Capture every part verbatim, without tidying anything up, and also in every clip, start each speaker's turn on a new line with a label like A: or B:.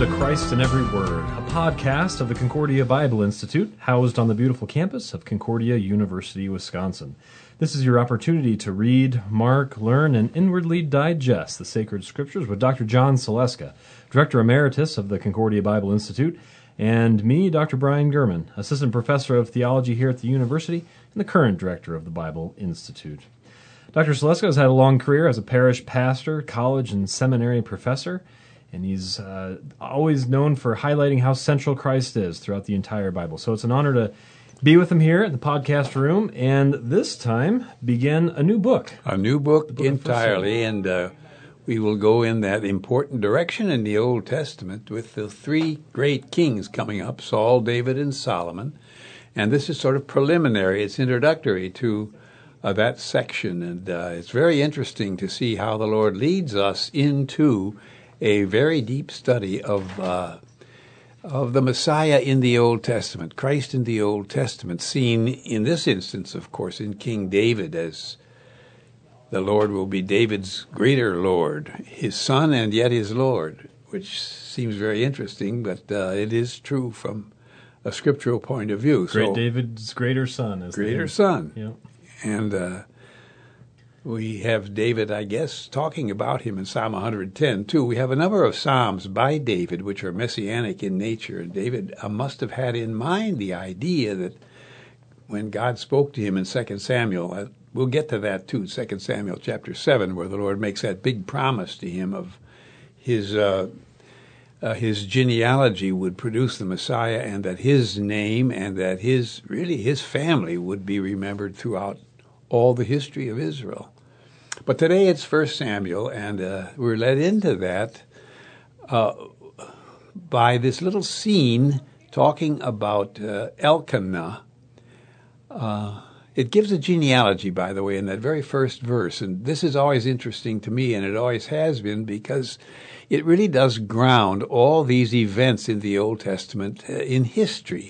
A: to Christ in Every Word, a podcast of the Concordia Bible Institute, housed on the beautiful campus of Concordia University, Wisconsin. This is your opportunity to read, mark, learn, and inwardly digest the sacred scriptures with Doctor John Saleska, Director Emeritus of the Concordia Bible Institute, and me, Doctor Brian Gurman, Assistant Professor of Theology here at the university and the current Director of the Bible Institute. Doctor Saleska has had a long career as a parish pastor, college and seminary professor, and he's uh, always known for highlighting how central Christ is throughout the entire Bible. So it's an honor to be with him here in the podcast room, and this time begin a new book.
B: A new book,
A: book
B: entirely, and uh, we will go in that important direction in the Old Testament with the three great kings coming up, Saul, David, and Solomon. And this is sort of preliminary. It's introductory to uh, that section, and uh, it's very interesting to see how the Lord leads us into a very deep study of uh, of the Messiah in the Old Testament, Christ in the Old Testament, seen in this instance, of course, in King David, as the Lord will be David's greater Lord, his son and yet his Lord, which seems very interesting, but uh, it is true from a scriptural point of view.
A: Great
B: so,
A: David's greater son. Is
B: greater son.
A: Yeah.
B: And uh, we have David, I guess, talking about him in Psalm one hundred ten, too. We have a number of psalms by David which are messianic in nature. And David uh, must have had in mind the idea that when God spoke to him in Second Samuel, uh, we'll get to that, too, Second Samuel chapter seven, where the Lord makes that big promise to him of his uh, uh, his genealogy would produce the Messiah, and that his name and that his, really his family would be remembered throughout all the history of Israel. But today it's First Samuel, and uh, we're led into that uh, by this little scene talking about uh, Elkanah. Uh, it gives a genealogy, by the way, in that very first verse, and this is always interesting to me, and it always has been, because it really does ground all these events in the Old Testament uh, in history.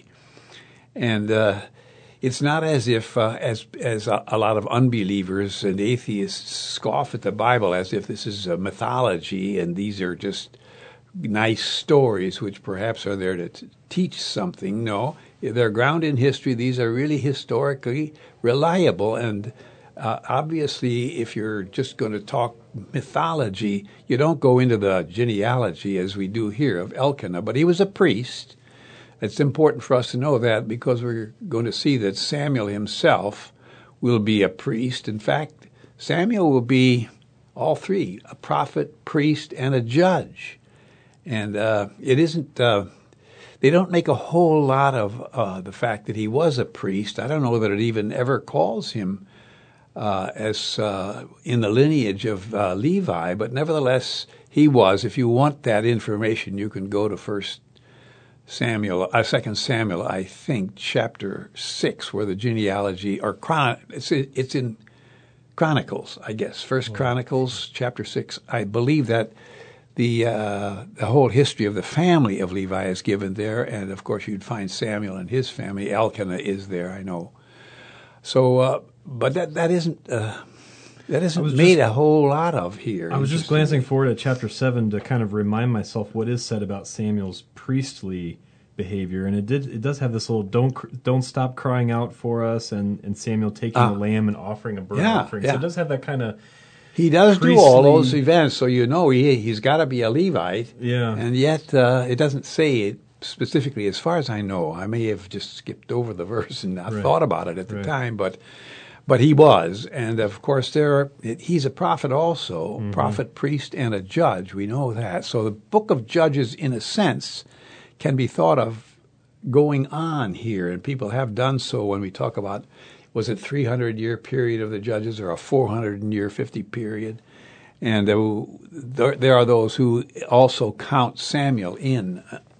B: And uh It's not as if, uh, as as a, a lot of unbelievers and atheists scoff at the Bible, as if this is a mythology and these are just nice stories which perhaps are there to t- teach something. No, they're grounded in history. These are really historically reliable. And uh, obviously, if you're just going to talk mythology, you don't go into the genealogy as we do here of Elkanah. But he was a priest. It's important for us to know that, because we're going to see that Samuel himself will be a priest. In fact, Samuel will be all three, a prophet, priest, and a judge. And uh, it isn't, uh, they don't make a whole lot of uh, the fact that he was a priest. I don't know that it even ever calls him uh, as uh, in the lineage of uh, Levi, but nevertheless, he was. If you want that information, you can go to First Samuel, uh, Second Samuel, I think, chapter six, where the genealogy, or chron- it's it's in Chronicles, I guess. First Chronicles, chapter six. I believe that the uh, the whole history of the family of Levi is given there, and of course you'd find Samuel and his family. Elkanah is there, I know. So, uh, but that that isn't. Uh, That isn't made just, a whole lot of here.
A: I was just glancing forward at chapter seven to kind of remind myself what is said about Samuel's priestly behavior, and it did it does have this little don't don't stop crying out for us, and, and Samuel taking uh, a lamb and offering a burnt
B: yeah,
A: offering.
B: Yeah.
A: So it does have that kind of
B: he does
A: priestly,
B: do all those events, so you know he he's got to be a Levite.
A: Yeah,
B: and yet uh, it doesn't say it specifically, as far as I know. I may have just skipped over the verse and not
A: right.
B: thought about it at the
A: right.
B: time, but. But he was, and of course there are, he's a prophet also, mm-hmm. prophet, priest, and a judge. We know that. So the book of Judges, in a sense, can be thought of going on here, and people have done so when we talk about, was it three hundred year period of the Judges or a four hundred year fifty period? And uh, there, there are those who also count Samuel in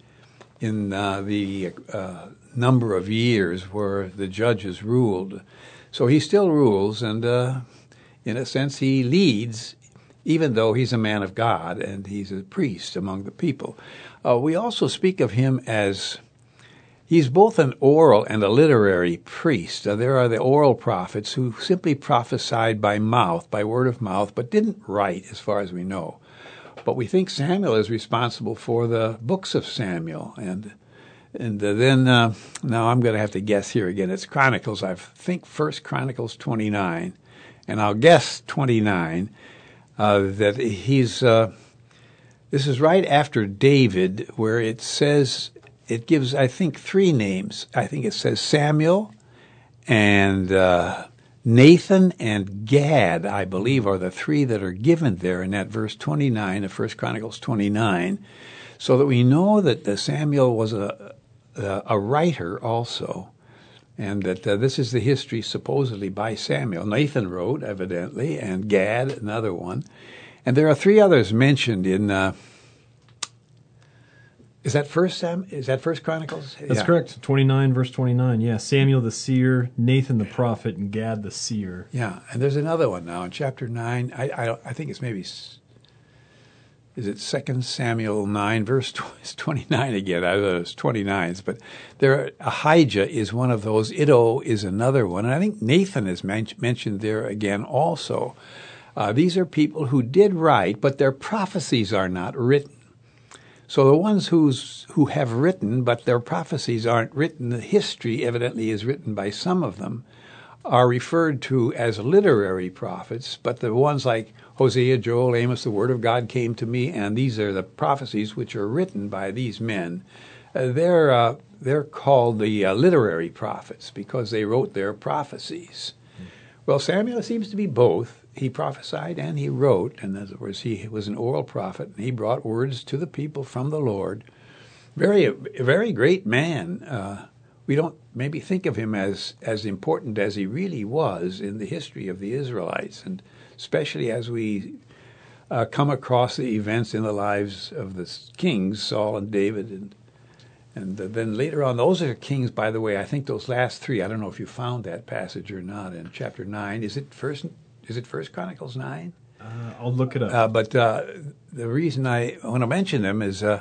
B: in uh, the uh, number of years where the judges ruled. So he still rules, and uh, in a sense he leads, even though he's a man of God and he's a priest among the people. Uh, we also speak of him as he's both an oral and a literary priest. Uh, there are the oral prophets who simply prophesied by mouth, by word of mouth, but didn't write, as far as we know. but we think Samuel is responsible for the books of Samuel. And and uh, then, uh, now I'm going to have to guess here again. It's Chronicles. I think First Chronicles twenty-nine, and I'll guess twenty-nine, uh, that he's, uh, this is right after David, where it says, it gives, I think, three names. I think it says Samuel and uh, Nathan and Gad, I believe, are the three that are given there in that verse twenty-nine of First Chronicles twenty-nine, so that we know that the Samuel was a a, a writer also, and that uh, this is the history supposedly by Samuel. Nathan wrote, evidently, and Gad, another one. And there are three others mentioned in... Uh, Is that first Sam? Is that First Chronicles?
A: That's
B: yeah.
A: correct. twenty-nine, verse twenty-nine. Yeah, Samuel the seer, Nathan the prophet, and Gad the seer.
B: Yeah, and there's another one now in chapter nine. I I, I think it's maybe, is it Second Samuel nine, verse twenty-nine again? I thought it was twenty-nines, but there Ahijah is one of those. Iddo is another one, and I think Nathan is men- mentioned there again also. Uh, these are people who did write, but their prophecies are not written. So the ones who's, who have written, but their prophecies aren't written, the history evidently is written by some of them, are referred to as literary prophets, but the ones like Hosea, Joel, Amos, the word of God came to me, and these are the prophecies which are written by these men. Uh, they're, uh, they're called the uh, literary prophets because they wrote their prophecies. Mm. Well, Samuel seems to be both. He prophesied and he wrote. In other words, he was an oral prophet, and he brought words to the people from the Lord. Very, a very great man. Uh, we don't maybe think of him as, as important as he really was in the history of the Israelites, and especially as we uh, come across the events in the lives of the kings, Saul and David, and and uh, then later on, those are kings, by the way. I think those last three, I don't know if you found that passage or not in chapter nine. Is it first? Is it First Chronicles nine?
A: Uh, I'll look it up.
B: Uh, but uh, the reason I want to mention them is uh,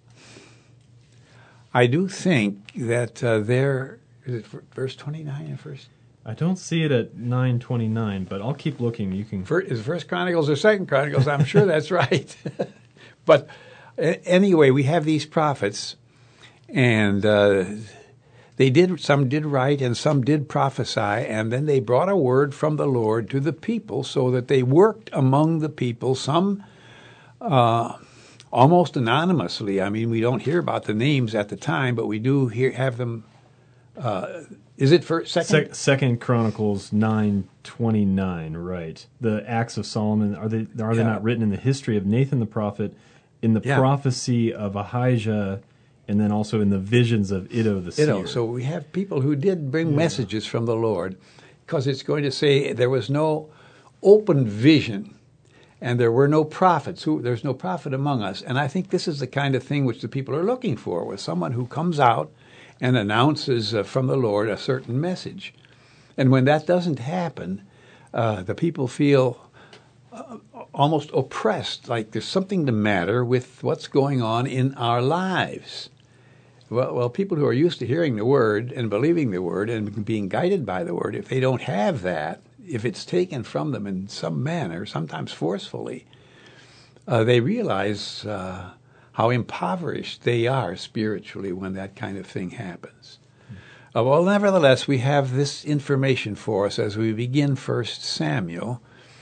B: I do think that uh, they're, is it verse twenty-nine in First?
A: I don't see it at nine twenty-nine, but I'll keep looking. You can.
B: First, is it First Chronicles or Second Chronicles? I'm sure that's right. But uh, anyway, we have these prophets, and uh, They did, some did write and some did prophesy, and then they brought a word from the Lord to the people so that they worked among the people, some uh, almost anonymously. I mean, we don't hear about the names at the time, but we do hear, have them. Uh, is it for second?
A: Se- second Chronicles nine twenty-nine, right. The Acts of Solomon, are they, are they yeah. not written in the history of Nathan the prophet, in the yeah. prophecy of Ahijah, and then also in the visions of Iddo the seer.
B: Iddo. So we have people who did bring yeah. messages from the Lord, because it's going to say there was no open vision, and there were no prophets. Who, there's no prophet among us. And I think this is the kind of thing which the people are looking for, with someone who comes out and announces uh, from the Lord a certain message. And when that doesn't happen, uh, the people feel uh, almost oppressed, like there's something the matter with what's going on in our lives. Well, well, people who are used to hearing the word and believing the word and being guided by the word, if they don't have that, if it's taken from them in some manner, sometimes forcefully, uh, they realize uh, how impoverished they are spiritually when that kind of thing happens. Uh, well, nevertheless, we have this information for us as we begin First Samuel.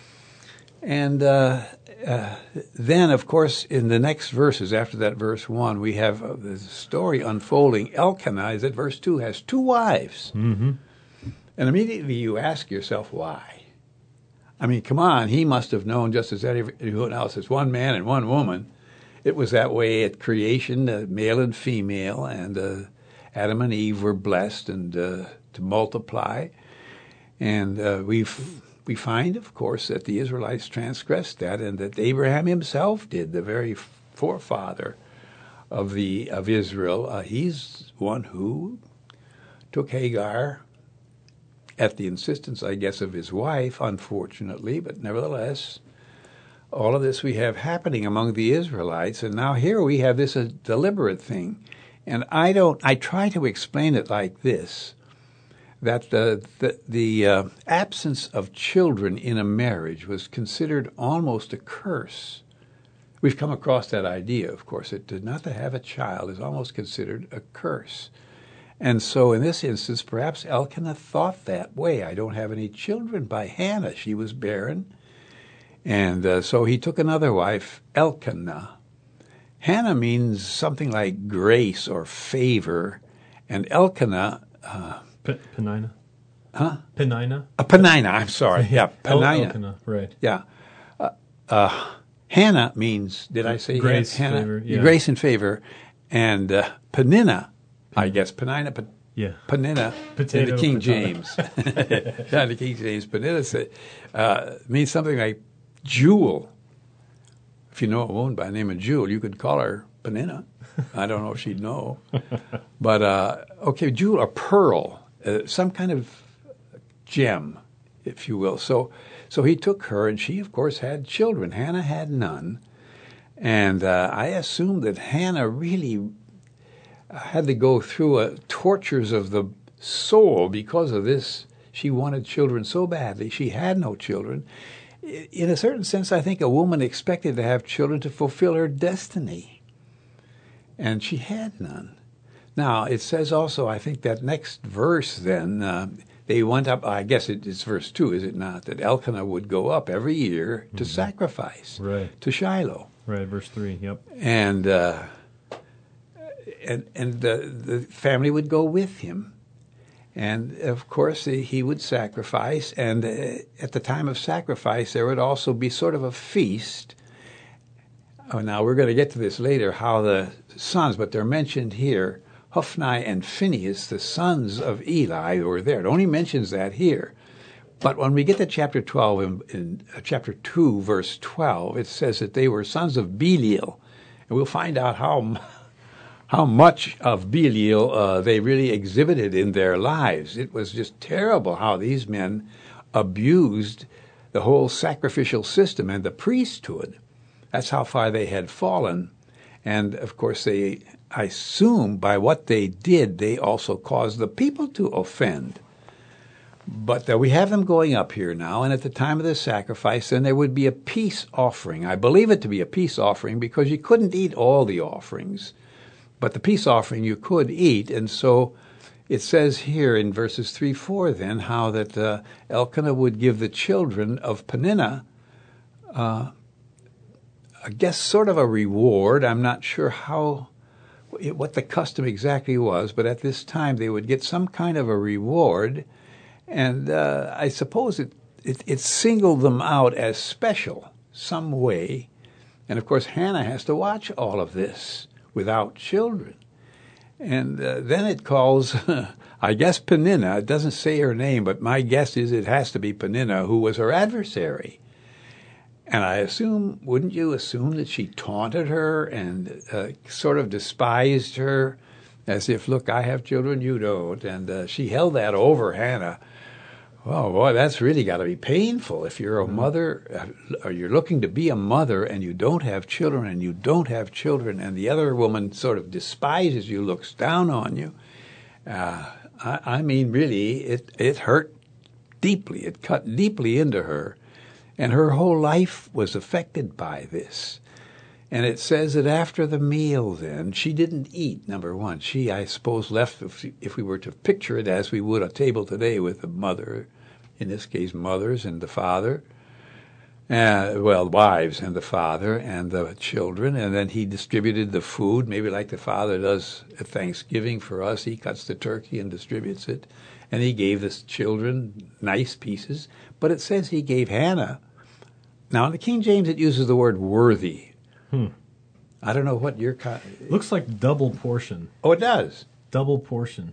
B: And uh, uh, then, of course, in the next verses, after that verse one, we have uh, the story unfolding. Elkanah, is it verse two, has two wives.
A: Mm-hmm.
B: And immediately you ask yourself, why? I mean, come on, he must have known just as anyone else. It's one man and one woman. It was that way at creation, uh, male and female, and uh, Adam and Eve were blessed and uh, to multiply. And uh, we've... We find, of course, that the Israelites transgressed that, and that Abraham himself did, the very forefather of the of Israel. Uh, he's one who took Hagar at the insistence, I guess, of his wife, unfortunately, but nevertheless, all of this we have happening among the Israelites, and now here we have this a deliberate thing. And I don't, I try to explain it like this, that the the, the uh, absence of children in a marriage was considered almost a curse. It we've come across that idea, of course, that not to have a child is almost considered a curse. And so in this instance, perhaps Elkanah thought that way. I don't have any children by Hannah. She was barren. And uh, so he took another wife, Elkanah. Hannah means something like grace or favor. And Elkanah... Uh,
A: P- Penina?
B: Huh?
A: Penina?
B: Uh, Penina, I'm sorry. Yeah,
A: El-
B: Penina.
A: Elkanah, right.
B: Yeah. Uh, uh, Hannah means, did I say
A: grace,
B: Hannah?
A: favor, yeah.
B: Grace and favor. And uh, Penina, I guess, Penina, Pe-
A: Yeah.
B: Penina,
A: Potato,
B: in the King
A: potato.
B: James. Yeah, the King James. Penina say, uh, means something like jewel. If you know a woman by the name of Jewel, you could call her Penina. I don't know if she'd know. But, uh, okay, jewel, a pearl, uh, some kind of gem, if you will. So so he took her, and she, of course, had children. Hannah had none. And uh, I assume that Hannah really had to go through uh, tortures of the soul because of this. She wanted children so badly. She had no children. In a certain sense, I think a woman expected to have children to fulfill her destiny. And she had none. Now, it says also, I think that next verse then, uh, they went up, I guess it is verse two, is it not, that Elkanah would go up every year to mm-hmm. sacrifice
A: right.
B: to Shiloh.
A: Right, verse three, yep.
B: And uh, and, and the, the family would go with him. And, of course, he would sacrifice. And uh, at the time of sacrifice, there would also be sort of a feast. Oh, now, we're going to get to this later, how the sons, but they're mentioned here, Hophni and Phinehas, the sons of Eli, were there. It only mentions that here. But when we get to chapter twelve, in, in uh, chapter two, verse twelve, it says that they were sons of Belial. And we'll find out how how much of Belial uh, they really exhibited in their lives. It was just terrible how these men abused the whole sacrificial system and the priesthood. That's how far they had fallen. And, of course, they, I assume by what they did, they also caused the people to offend. But uh, we have them going up here now, and at the time of the sacrifice, then there would be a peace offering. I believe it to be a peace offering because you couldn't eat all the offerings. But the peace offering you could eat, and so it says here in verses three, four then, how that uh, Elkanah would give the children of Peninnah, uh, I guess sort of a reward. I'm not sure how, what the custom exactly was, but at this time they would get some kind of a reward, and uh, I suppose it, it, it singled them out as special some way. And, of course, Hannah has to watch all of this without children. And uh, then it calls, I guess, Peninnah. It doesn't say her name, but my guess is it has to be Peninnah, who was her adversary. And I assume, wouldn't you assume that she taunted her and uh, sort of despised her as if, look, I have children, you don't. And uh, she held that over Hannah. Oh, boy, that's really got to be painful if you're a mother, or you're looking to be a mother and you don't have children and you don't have children and the other woman sort of despises you, looks down on you. Uh, I, I mean, really, it, it hurt deeply. It cut deeply into her. And her whole life was affected by this. And it says that after the meal then, she didn't eat, number one. She, I suppose, left, if, if we were to picture it as we would a table today with the mother, in this case mothers and the father, uh, well, wives and the father and the children, and then he distributed the food, maybe like the father does at Thanksgiving for us. He cuts the turkey and distributes it, and he gave the children nice pieces. But it says he gave Hannah. Now, in the King James, it uses the word worthy.
A: Hmm.
B: I don't know what your... Co-
A: Looks like double portion.
B: Oh, it does?
A: Double portion.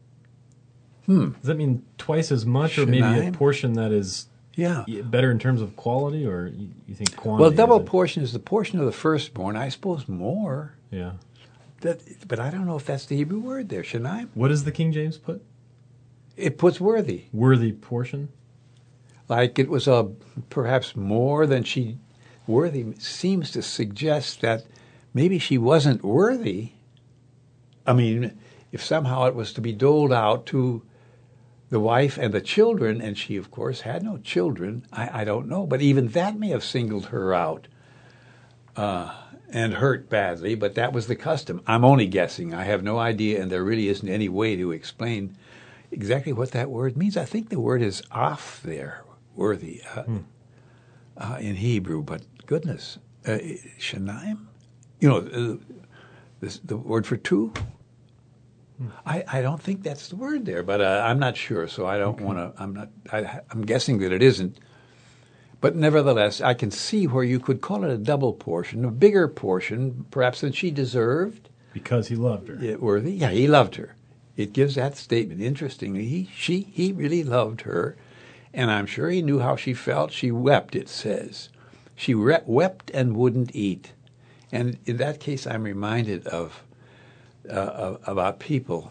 B: Hmm.
A: Does that mean twice as much,
B: Should
A: or maybe
B: I?
A: a portion that is
B: yeah.
A: better in terms of quality, or you, you think quantity?
B: Well, double portion is the portion of the firstborn. I suppose more.
A: Yeah.
B: That, but I don't know if that's the Hebrew word there, shouldn't I?
A: What does the King James put?
B: It puts worthy.
A: Worthy portion?
B: Like it was a perhaps more than she... Worthy seems to suggest that maybe she wasn't worthy. I mean, if somehow it was to be doled out to the wife and the children, and she, of course, had no children, I, I don't know. But even that may have singled her out. uh, and hurt badly, but that was the custom. I'm only guessing. I have no idea, and there really isn't any way to explain exactly what that word means. I think the word is off there, worthy, uh, hmm. uh, in Hebrew, but goodness, uh, Shanaim? You know, uh, this, the word for two? Hmm. I, I don't think that's the word there, but uh, I'm not sure, so I don't okay. want to, I'm not, I, I'm guessing that it isn't. But nevertheless, I can see where you could call it a double portion, a bigger portion, perhaps than she deserved.
A: Because he loved her.
B: It, worthy? Yeah, he loved her. It gives that statement. Interestingly, he, she, he really loved her, and I'm sure he knew how she felt. She wept, it says. She re- wept and wouldn't eat. And in that case, I'm reminded of, uh, of about people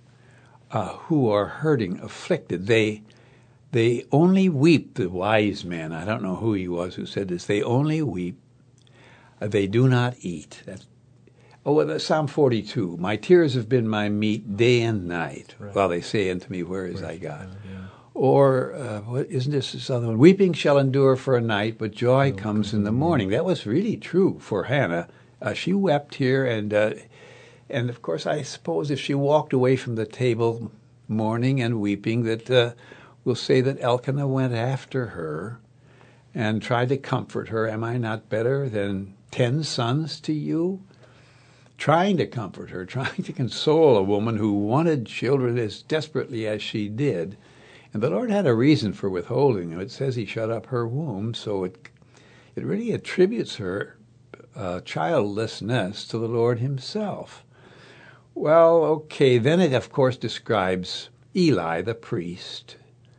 B: uh, who are hurting, afflicted. They... They only weep, the wise man, I don't know who he was who said this, they only weep, they do not eat. That's, oh, well, Psalm forty-two, my tears have been my meat day and night, right. while they say unto me, where is thy God? God yeah. Or, uh, what, isn't this this other one? Weeping shall endure for a night, but joy no, comes in the morning. That was really true for Hannah. Uh, she wept here, and, uh, and of course, I suppose if she walked away from the table mourning and weeping, that... Uh, We'll say that Elkanah went after her and tried to comfort her. Am I not better than ten sons to you? Trying to comfort her, trying to console a woman who wanted children as desperately as she did. And the Lord had a reason for withholding them. It says he shut up her womb, so it it really attributes her uh, childlessness to the Lord himself. Well, okay, then it, of course, describes Eli, the priest.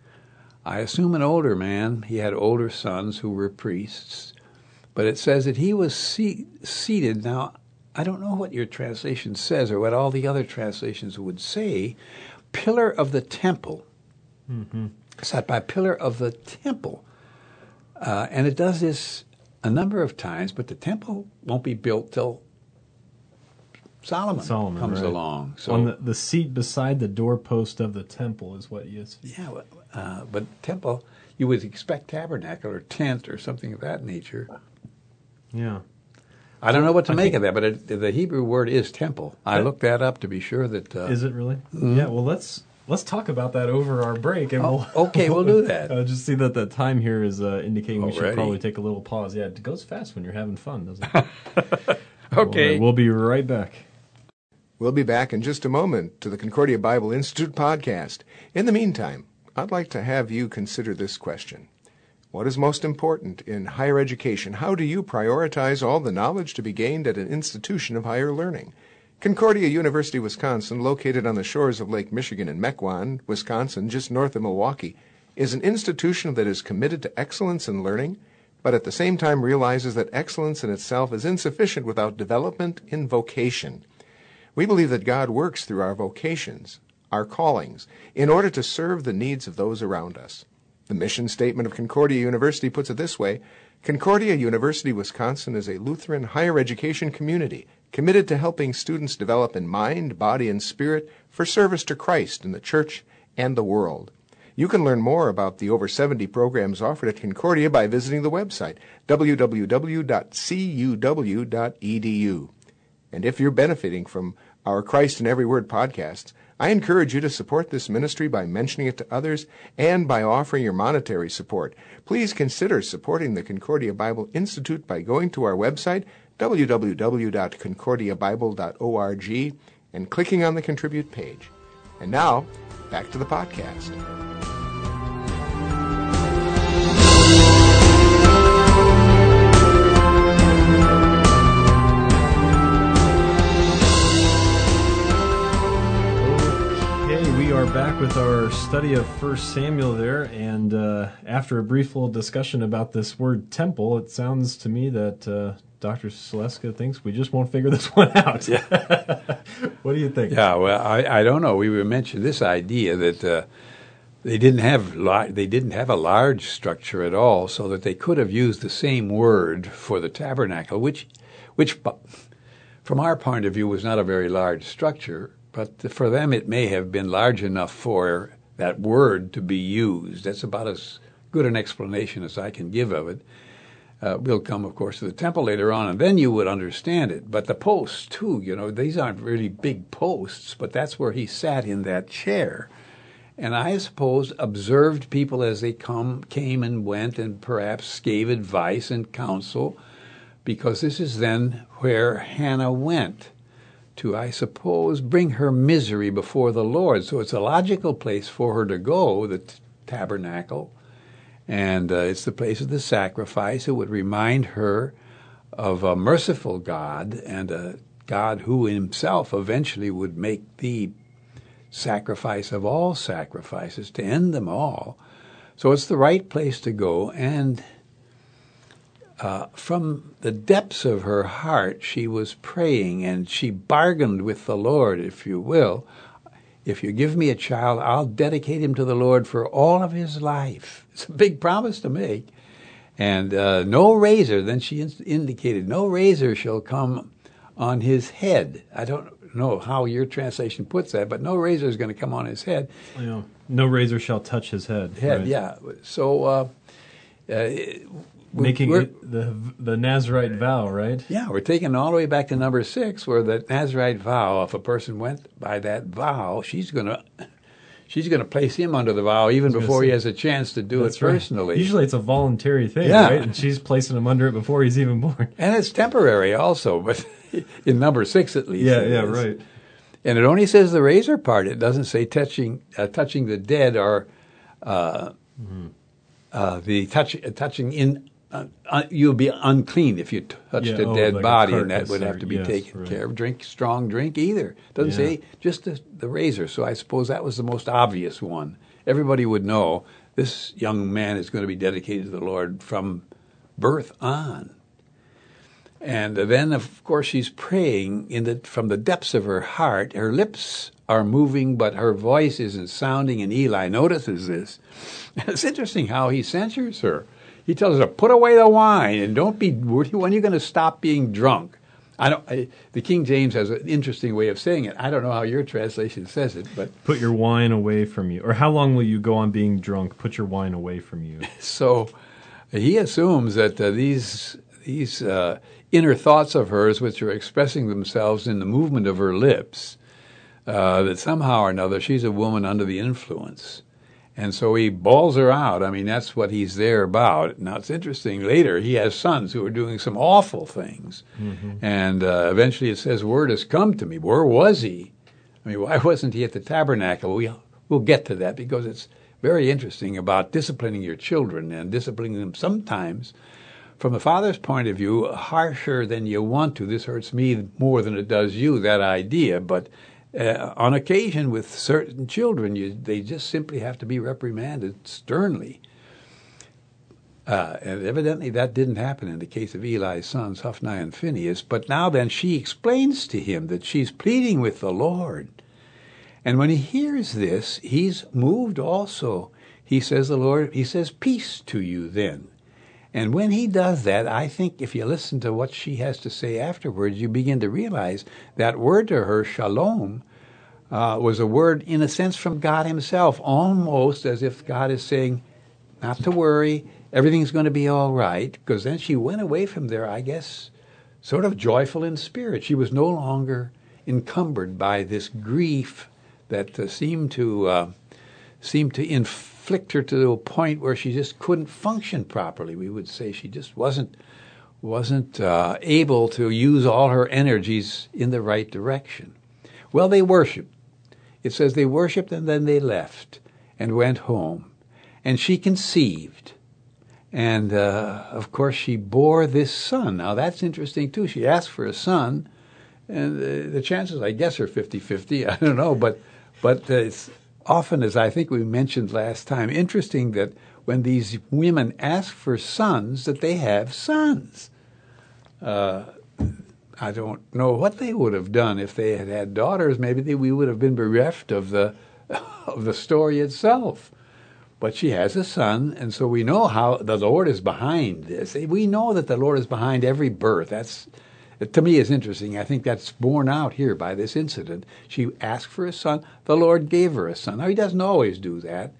B: I assume an older man. He had older sons who were priests. But it says that he was se- seated. Now, I don't know what your translation says or what all the other translations would say. Pillar of the temple. Mm-hmm. Sat by pillar of the temple. Uh, and it does this a number of times, but the temple won't be built till Solomon, Solomon comes right. along.
A: So on the, the seat beside the doorpost of the temple is what you see.
B: Yeah, uh, but temple, you would expect tabernacle or tent or something of that nature.
A: Yeah.
B: I don't know what to I make of that, but it, the Hebrew word is temple. I looked that up to be sure that... Uh,
A: is it really? Mm-hmm. Yeah, well, let's let's talk about that over our break. And
B: oh,
A: we'll,
B: okay, we'll do that.
A: I uh, just see that the time here is uh, indicating
B: Already?
A: we should probably take a little pause. Yeah, it goes fast when you're having fun, doesn't it?
B: Okay.
A: We'll, we'll be right back.
C: We'll be back in just a moment to the Concordia Bible Institute podcast. In the meantime, I'd like to have you consider this question. What is most important in higher education? How do you prioritize all the knowledge to be gained at an institution of higher learning? Concordia University, Wisconsin, located on the shores of Lake Michigan in Mequon, Wisconsin, just north of Milwaukee, is an institution that is committed to excellence in learning, but at the same time realizes that excellence in itself is insufficient without development in vocation. We believe that God works through our vocations, our callings, in order to serve the needs of those around us. The mission statement of Concordia University puts it this way: Concordia University, Wisconsin is a Lutheran higher education community committed to helping students develop in mind, body, and spirit for service to Christ in the church and the world. You can learn more about the over seventy programs offered at Concordia by visiting the website w w w dot c u w dot e d u. And if you're benefiting from our Christ in Every Word podcasts, I encourage you to support this ministry by mentioning it to others and by offering your monetary support. Please consider supporting the Concordia Bible Institute by going to our website, w w w dot concordia bible dot org, and clicking on the Contribute page. And now, back to the podcast.
A: Back with our study of First Samuel there, and uh, after a brief little discussion about this word temple, it sounds to me that uh, Doctor Seleska thinks we just won't figure this one out.
B: Yeah.
A: What do you think?
B: Yeah, well, I, I don't know. We mentioned this idea that uh, they didn't have li- they didn't have a large structure at all, so that they could have used the same word for the tabernacle, which, which, from our point of view, was not a very large structure. But for them, it may have been large enough for that word to be used. That's about as good an explanation as I can give of it. Uh, we'll come, of course, to the temple later on, and then you would understand it. But the posts, too, you know, these aren't really big posts, but that's where he sat in that chair. And I suppose observed people as they come, came and went, and perhaps gave advice and counsel, because this is then where Hannah went to, I suppose, bring her misery before the Lord. So it's a logical place for her to go, the t- tabernacle. And uh, it's the place of the sacrifice. It would remind her of a merciful God, and a God who himself eventually would make the sacrifice of all sacrifices, to end them all. So it's the right place to go. And uh, from the depths of her heart, she was praying, and she bargained with the Lord, if you will. If you give me a child, I'll dedicate him to the Lord for all of his life. It's a big promise to make. And uh, no razor, then she in- indicated, no razor shall come on his head. I don't know how your translation puts that, but no razor is going to come on his head.
A: You know, no razor shall touch his head.
B: Head,
A: right?
B: yeah. So, uh, uh,
A: Making
B: we're,
A: it the the Nazirite vow, right?
B: yeah, we're taking all the way back to number six, where the Nazirite vow, if a person went by that vow, she's going to she's going to place him under the vow even before
A: say,
B: he has a chance to do
A: That's
B: it
A: right.
B: personally.
A: Usually it's a voluntary thing,
B: Yeah.
A: right? And she's placing him under it before he's even born.
B: And it's temporary also, but in number six at least.
A: Yeah,
B: it
A: yeah,
B: is.
A: right.
B: And it only says the razor part. It doesn't say touching uh, touching the dead or uh, mm-hmm. uh, the touch, uh, touching in. Uh, uh, you'll be unclean if you t- touched
A: Yeah,
B: a
A: oh,
B: dead
A: like a
B: body, and that
A: carcass
B: would have
A: or-
B: to be
A: yes,
B: taken
A: right.
B: care of. Drink strong drink either. Doesn't
A: Yeah.
B: say just the, the razor. So I suppose that was the most obvious one. Everybody would know this young man is going to be dedicated to the Lord from birth on. And then, of course, she's praying in the, from the depths of her heart. Her lips are moving, but her voice isn't sounding, and Eli notices this. It's interesting how he censures her. He tells her, put away the wine, and don't be, when are you going to stop being drunk? I don't. I, the King James has an interesting way of saying it. I don't know how your translation says it, but
A: Put your wine away from you. Or how long will you go on being drunk? Put your wine away from you.
B: so he assumes that uh, these these uh, inner thoughts of hers, which are expressing themselves in the movement of her lips, uh, that somehow or another she's a woman under the influence. And so he bawls her out. I mean, that's what he's there about. Now, it's interesting. Later, he has sons who are doing some awful things. Mm-hmm. And uh, eventually it says, word has come to me. Where was he? I mean, why wasn't he at the tabernacle? We, we'll get to that because it's very interesting about disciplining your children and disciplining them sometimes, from the father's point of view, harsher than you want to. This hurts me more than it does you, that idea. But Uh, on occasion, with certain children, you, they just simply have to be reprimanded sternly. Uh, and evidently that didn't happen in the case of Eli's sons, Hophni and Phinehas. But now then she explains to him that she's pleading with the Lord. And when he hears this, he's moved also. He says, the Lord, he says, peace to you then. And when he does that, I think if you listen to what she has to say afterwards, you begin to realize that word to her, shalom, uh, was a word, in a sense, from God himself, almost as if God is saying, not to worry, everything's going to be all right. Because then she went away from there, I guess, sort of joyful in spirit. She was no longer encumbered by this grief that uh, seemed to uh, seemed to inflict her to a point where she just couldn't function properly. We would say she just wasn't wasn't uh, able to use all her energies in the right direction. Well, they worshiped. It says they worshiped and then they left and went home. And she conceived. And, uh, of course, she bore this son. Now, that's interesting, too. She asked for a son. And uh, the chances, I guess, are fifty-fifty. I don't know. But, but uh, it's often, as I think we mentioned last time, interesting that when these women ask for sons, that they have sons. Uh, I don't know what they would have done if they had had daughters. Maybe they, we would have been bereft of the of the story itself. But she has a son, and so we know how the Lord is behind this. We know that the Lord is behind every birth. That's, to me, is interesting. I think that's borne out here by this incident. She asked for a son. The Lord gave her a son. Now, he doesn't always do that.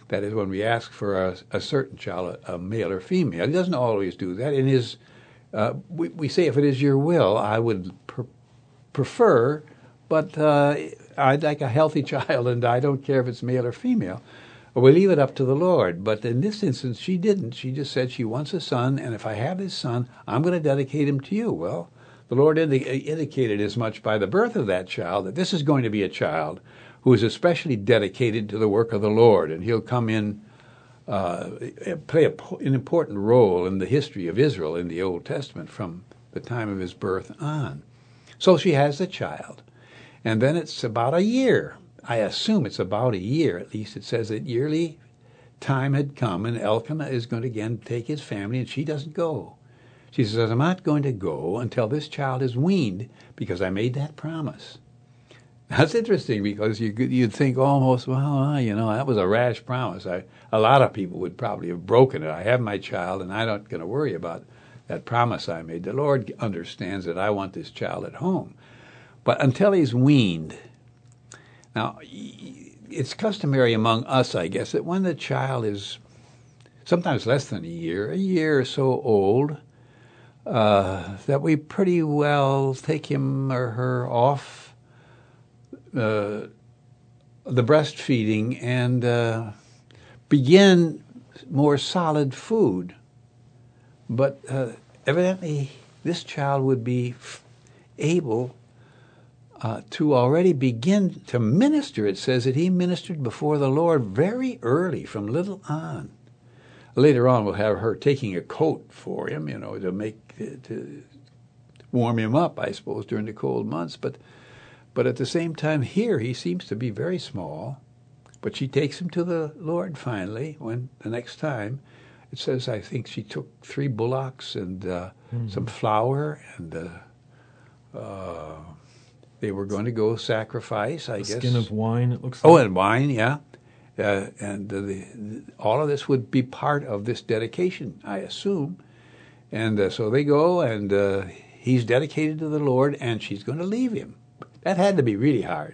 B: That is, when we ask for a, a certain child, a, a male or female. He doesn't always do that. In his, uh, we, we say, if it is your will, I would per- prefer, but uh, I'd like a healthy child, and I don't care if it's male or female. We leave it up to the Lord. But in this instance, she didn't. She just said she wants a son, and if I have this son, I'm going to dedicate him to you. Well, the Lord indi- indicated as much by the birth of that child that this is going to be a child who is especially dedicated to the work of the Lord, and he'll come in, uh, play a, an important role in the history of Israel in the Old Testament from the time of his birth on. So she has the child, and then it's about a year. I assume it's about a year, at least it says that yearly time had come, and Elkanah is going to again take his family, and she doesn't go. She says, I'm not going to go until this child is weaned, because I made that promise. That's interesting, because you, you'd think almost, well, you know, that was a rash promise. I, a lot of people would probably have broken it. I have my child, and I'm not going to worry about that promise I made. The Lord understands that I want this child at home. But until he's weaned. Now, it's customary among us, I guess, that when the child is sometimes less than a year, a year or so old, uh, that we pretty well take him or her off uh, the breastfeeding and uh, begin more solid food. But uh, evidently, this child would be f- able Uh, to already begin to minister. It says that he ministered before the Lord very early, from little on. Later on, we'll have her taking a coat for him, you know, to make to warm him up, I suppose, during the cold months. But but at the same time, here he seems to be very small. But she takes him to the Lord finally. When the next time, it says, I think she took three bullocks and uh, mm-hmm. some flour and. Uh, uh, They were going to go sacrifice, I
A: a
B: guess.
A: Skin of wine, it looks like.
B: Oh, and wine, yeah. Uh, and uh, the, the, all of this would be part of this dedication, I assume. And uh, so they go, and uh, he's dedicated to the Lord, and she's going to leave him. That had to be really hard.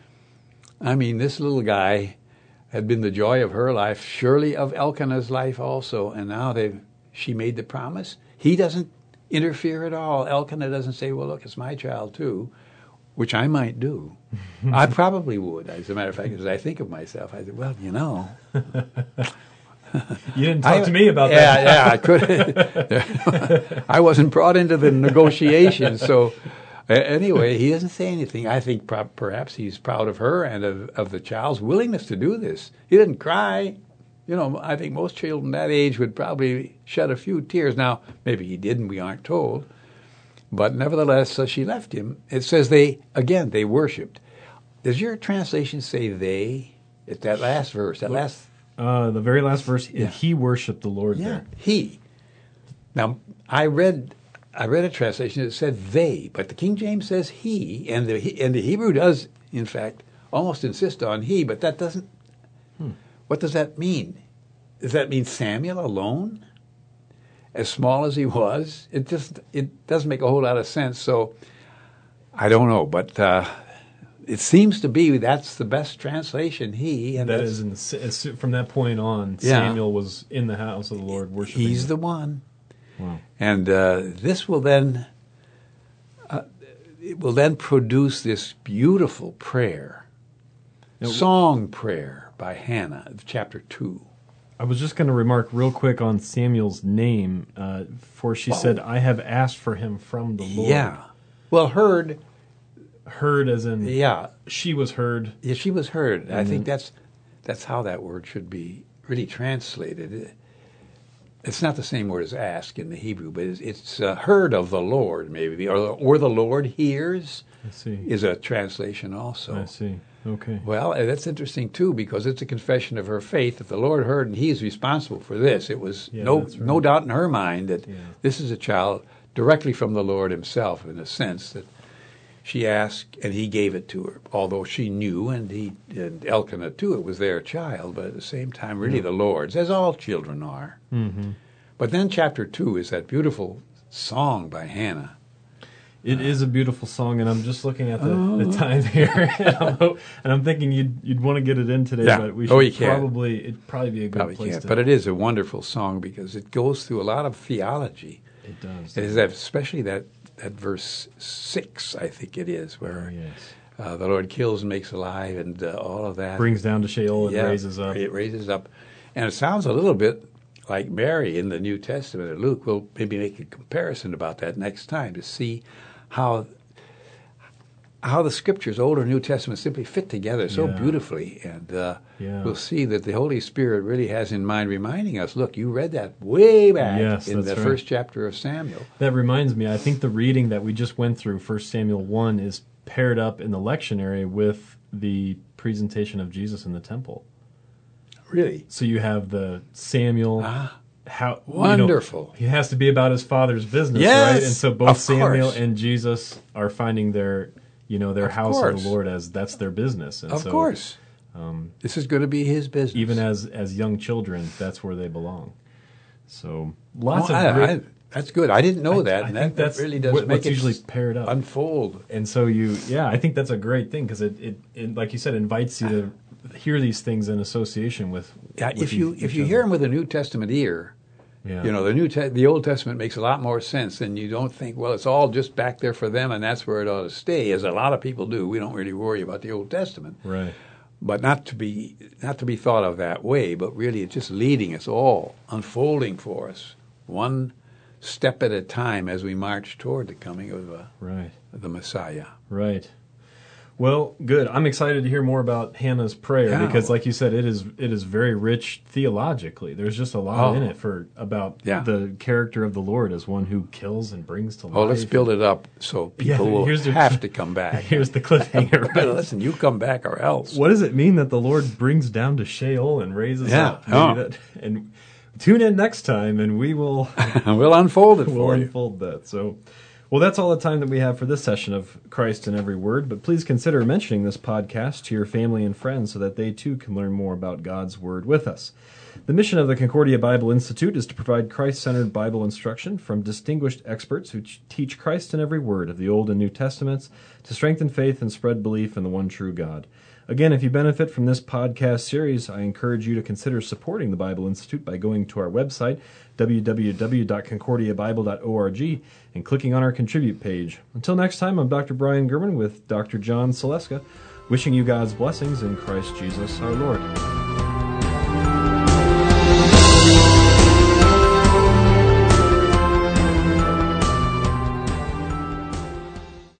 B: I mean, this little guy had been the joy of her life, surely of Elkanah's life also, and now they she made the promise. He doesn't interfere at all. Elkanah doesn't say, well, look, it's my child too. Which I might do. I probably would, as a matter of fact, as I think of myself. I said, well, you know.
A: You didn't talk
B: I,
A: to me about
B: yeah,
A: that.
B: Yeah, I could. I wasn't brought into the negotiations. So uh, anyway, he doesn't say anything. I think pro- perhaps he's proud of her and of, of the child's willingness to do this. He didn't cry. You know, I think most children that age would probably shed a few tears. Now, maybe he didn't, we aren't told. But nevertheless, uh, she left him. It says they, again, they worshipped. Does your translation say they? It's that last verse, that last...
A: Uh, the very last verse,
B: Yeah.
A: he worshipped the Lord
B: Yeah,
A: there.
B: he. Now, I read I read a translation that said they, but the King James says he, and the, and the Hebrew does, in fact, almost insist on he, but that doesn't... Hmm. What does that mean? Does that mean Samuel alone? As small as he was, it just it doesn't make a whole lot of sense. So I don't know, but uh, it seems to be that's the best translation. He and
A: that is in the, from that point on,
B: yeah.
A: Samuel was in the house of the Lord worshiping.
B: He's
A: him.
B: the one,
A: wow.
B: and uh, this will then uh, it will then produce this beautiful prayer, now, song prayer by Hannah, of chapter two.
A: I was just going to remark real quick on Samuel's name, uh, for she
B: oh.
A: said, I have asked for him from the Lord.
B: Yeah. Well, heard.
A: Heard as in,
B: yeah.
A: she was heard.
B: Yeah, she was heard.
A: And
B: I think
A: then,
B: that's that's how that word should be really translated. It's not the same word as ask in the Hebrew, but it's, it's uh, heard of the Lord, maybe, or, or the Lord hears
A: I see.
B: is a translation also.
A: I see. Okay.
B: Well, that's interesting, too, because it's a confession of her faith that the Lord heard, and he is responsible for this. It was
A: yeah,
B: no
A: right.
B: no doubt in her mind that
A: yeah.
B: this is a child directly from the Lord himself, in a sense that she asked, and he gave it to her, although she knew, and he and Elkanah, too, it was their child, but at the same time, really yeah. the Lord's, as all children are.
A: Mm-hmm.
B: But then chapter two is that beautiful song by Hannah.
A: It is a beautiful song, and I'm just looking at the, oh. the time here, and I'm, ho- and I'm thinking you'd you'd want to get it in today,
B: yeah.
A: but we should
B: oh, you
A: probably can. it'd probably be a good
B: probably
A: place
B: can't.
A: to.
B: But it is a wonderful song because it goes through a lot of theology.
A: It does.
B: It is that, especially that that verse six, I think it is, where
A: oh, yes.
B: uh, the Lord kills and makes alive, and uh, all of that
A: brings down to Sheol and
B: yeah,
A: raises up.
B: It raises up, and it sounds a little bit like Mary in the New Testament. And Luke will maybe make a comparison about that next time to see how. how the Scriptures, Old and New Testament, simply fit together so
A: yeah.
B: beautifully. And uh,
A: yeah.
B: we'll see that the Holy Spirit really has in mind reminding us, look, you read that way back
A: yes,
B: in the
A: right.
B: first chapter of Samuel.
A: That reminds me, I think the reading that we just went through, First Samuel one, is paired up in the lectionary with the presentation of Jesus in the temple.
B: Really?
A: So you have the Samuel...
B: Ah.
A: How
B: wonderful!
A: You know, he has to be about his father's business,
B: yes,
A: right? And so both
B: of
A: Samuel
B: course.
A: and Jesus are finding their, you know, their
B: of
A: house
B: course.
A: of the Lord as that's their business. And
B: of
A: so,
B: course,
A: um,
B: this is going to be his business.
A: Even as as young children, that's where they belong. So lots
B: well,
A: of
B: I,
A: great,
B: I, that's good. I didn't know
A: I,
B: that,
A: I
B: and
A: think
B: that,
A: that's
B: that really does
A: what,
B: make
A: what's
B: it
A: usually paired up,
B: unfold.
A: And so you, yeah, I think that's a great thing because it, it, it, like you said, invites you to hear these things in association with.
B: Yeah,
A: with
B: if you
A: each
B: if you
A: other.
B: hear them with a New Testament ear.
A: Yeah.
B: You know, the New Te- the Old Testament makes a lot more sense, and you don't think, well, it's all just back there for them, and that's where it ought to stay, as a lot of people do. We don't really worry about the Old Testament,
A: right?
B: But not to be not to be thought of that way, but really it's just leading us all, unfolding for us, one step at a time as we march toward the coming of uh,
A: right.
B: the Messiah.
A: Right. Well, good. I'm excited to hear more about Hannah's prayer
B: yeah.
A: because, like you said, it is it is very rich theologically. There's just a lot
B: oh.
A: in it for about
B: yeah.
A: the character of the Lord as one who kills and brings to life.
B: Oh, let's build it up so people
A: yeah,
B: will
A: the,
B: have to come back.
A: Here's the cliffhanger. Right?
B: Listen, you come back or else.
A: What does it mean that the Lord brings down to Sheol and raises
B: yeah.
A: up?
B: Oh.
A: That, and tune in next time, and we will
B: we'll unfold it
A: we'll
B: for you.
A: unfold that. So. Well, that's all the time that we have for this session of Christ in Every Word, but please consider mentioning this podcast to your family and friends so that they too can learn more about God's Word with us. The mission of the Concordia Bible Institute is to provide Christ-centered Bible instruction from distinguished experts who teach Christ in every word of the Old and New Testaments to strengthen faith and spread belief in the one true God. Again, if you benefit from this podcast series, I encourage you to consider supporting the Bible Institute by going to our website, w w w dot concordia bible dot org, and clicking on our Contribute page. Until next time, I'm Doctor Brian Gurman with Doctor John Seleska, wishing you God's blessings in Christ Jesus our Lord.